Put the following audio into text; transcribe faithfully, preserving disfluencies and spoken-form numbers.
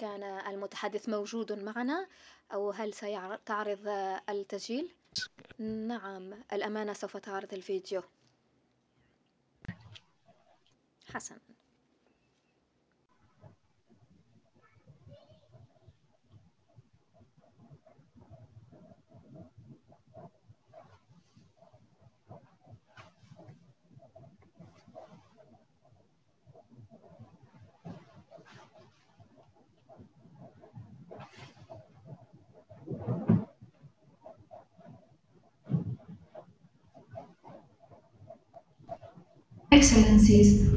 كان المتحدث موجود معنا أو هل ستعرض التسجيل؟ نعم، الأمانة سوف تعرض الفيديو. حسنا. Excellencies